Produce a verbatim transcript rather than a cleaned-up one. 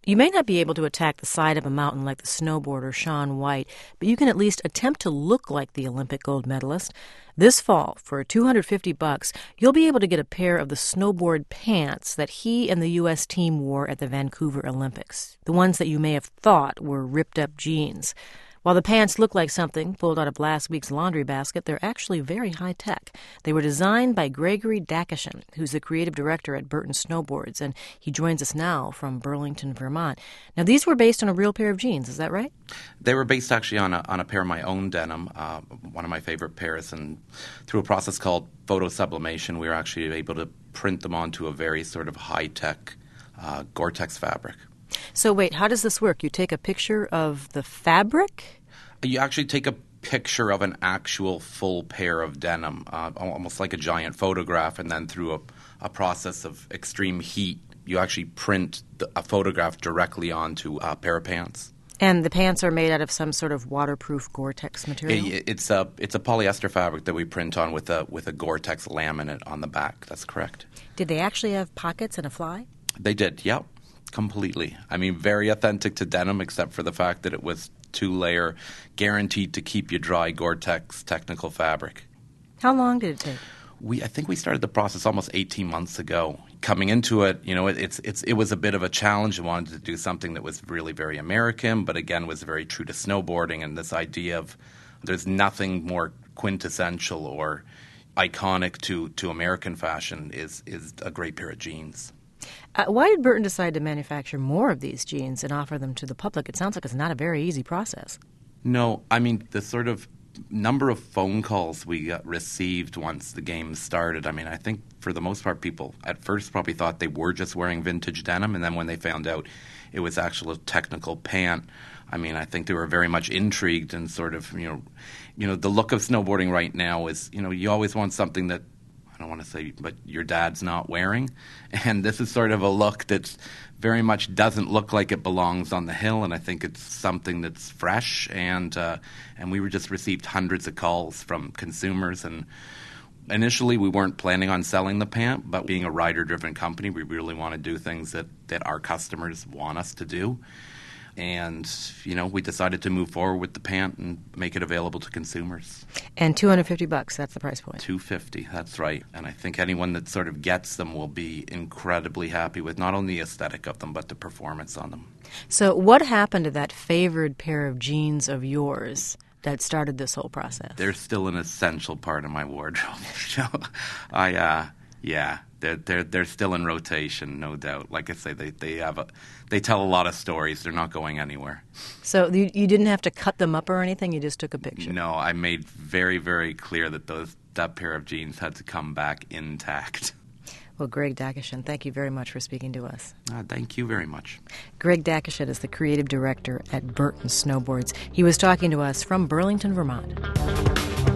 You may not be able to attack the side of a mountain like the snowboarder Shaun White, but you can at least attempt to look like the Olympic gold medalist. This fall, for two hundred fifty bucks, you'll be able to get a pair of the snowboard pants that he and the U S team wore at the Vancouver Olympics, the ones that you may have thought were ripped-up jeans. While the pants look like something pulled out of last week's laundry basket, they're actually very high-tech. They were designed by Gregory Dakishin, who's the creative director at Burton Snowboards, and he joins us now from Burlington, Vermont. Now, these were based on a real pair of jeans, is that right? They were based actually on a, on a pair of my own denim, uh, one of my favorite pairs, and through a process called photo sublimation, we were actually able to print them onto a very sort of high-tech uh, Gore-Tex fabric. So wait, how does this work? You take a picture of the fabric? You actually take a picture of an actual full pair of denim, uh, almost like a giant photograph, and then through a, a process of extreme heat, you actually print the, a photograph directly onto a pair of pants. And the pants are made out of some sort of waterproof Gore-Tex material? It, it's a it's a polyester fabric that we print on with a with a Gore-Tex laminate on the back. That's correct. Did they actually have pockets and a fly? They did, yep. Completely. I mean, very authentic to denim, except for the fact that it was two-layer, guaranteed to keep you dry Gore-Tex technical fabric. How long did it take? We, I think we started the process almost eighteen months ago. Coming into it, you know, it, it's it's it was a bit of a challenge. We wanted to do something that was really very American, but again was very true to snowboarding and this idea of there's nothing more quintessential or iconic to, to American fashion is is a great pair of jeans. Uh, why did Burton decide to manufacture more of these jeans and offer them to the public? It sounds like it's not a very easy process. No, I mean, the sort of number of phone calls we got received once the game started, I mean, I think for the most part people at first probably thought they were just wearing vintage denim, and then when they found out it was actually a technical pant, I mean, I think they were very much intrigued and sort of, you know, you know, the look of snowboarding right now is, you know, you always want something that I don't want to say, but your dad's not wearing. And this is sort of a look that very much doesn't look like it belongs on the hill, and I think it's something that's fresh. And uh, and we were just received hundreds of calls from consumers. And initially, we weren't planning on selling the pant, but being a rider-driven company, we really want to do things that, that our customers want us to do. And, you know, we decided to move forward with the pant and make it available to consumers. And two hundred fifty bucks, that's the price point. two hundred fifty, that's right. And I think anyone that sort of gets them will be incredibly happy with not only the aesthetic of them, but the performance on them. So what happened to that favored pair of jeans of yours that started this whole process? They're still an essential part of my wardrobe. I, uh, yeah, they're, they're, they're still in rotation, no doubt. Like I say, they, they have a, they tell a lot of stories. They're not going anywhere. So you, you didn't have to cut them up or anything? You just took a picture? No, I made very, very clear that those that pair of jeans had to come back intact. Well, Greg Dakishin, thank you very much for speaking to us. Uh, thank you very much. Greg Dakishin is the creative director at Burton Snowboards. He was talking to us from Burlington, Vermont.